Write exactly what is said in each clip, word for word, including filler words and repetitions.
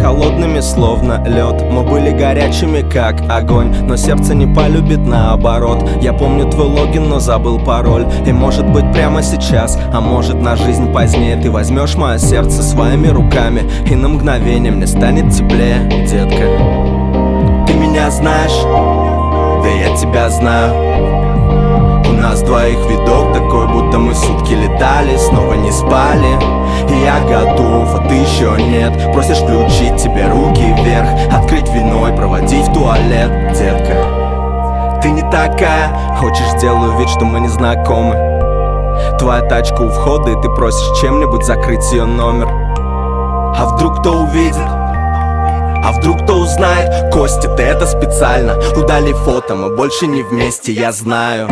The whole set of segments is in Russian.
холодными, словно лед. Мы были горячими, как огонь, но сердце не полюбит наоборот. Я помню твой логин, но забыл пароль. И может быть прямо сейчас, а может на жизнь позднее, ты возьмешь мое сердце своими руками, и на мгновение мне станет теплее, детка. Ты меня знаешь, да я тебя знаю. У нас двоих видок такой, будто мы сутки летали, снова не спали. И я готов, а ты еще нет. Просишь включить тебе руки вверх, открыть вино и проводить в туалет, детка. Ты не такая, хочешь, сделаю вид, что мы не знакомы. Твоя тачка у входа, и ты просишь чем-нибудь закрыть ее номер. А вдруг кто увидит? А вдруг кто узнает? Костя, ты это специально. Удали фото, мы больше не вместе, я знаю.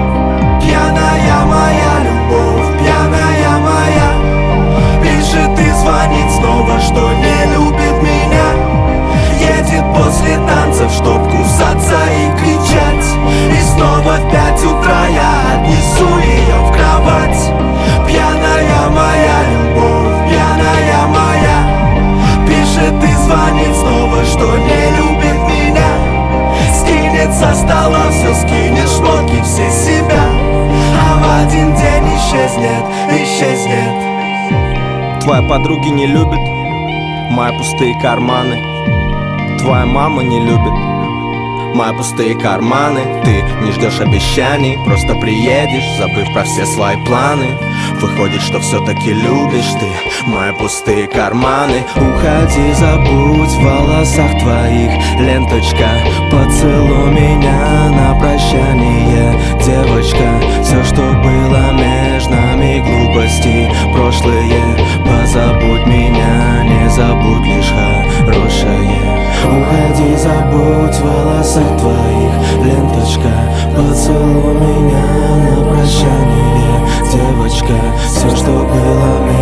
Пьяная моя любовь, пьяная моя, пишет и звонит снова, что не любит меня. Едет после танцев, чтоб кусаться и кричать. И снова в пять утра я отнесу ее в кровать. Пьяная моя любовь, пьяная моя, пишет и звонит снова, что не любит меня. Скинет со стола все, скинет шмотки, все себя, а в один день исчезнет, исчезнет. Твоя подруги не любит мои пустые карманы. Твоя мама не любит мои пустые карманы. Ты не ждешь обещаний, просто приедешь, забыв про все свои планы. Выходит, что все-таки любишь ты мои пустые карманы. Уходи, забудь в волосах твоих ленточка. Поцелуй меня на прощание, девочка. Все, что было между нами, глупости прошлые. Позабудь меня, не забудь лишь хорошее. Уходи, забудь в волосах твоих ленточка. Поцелуй меня на прощание, девочка. Все, что было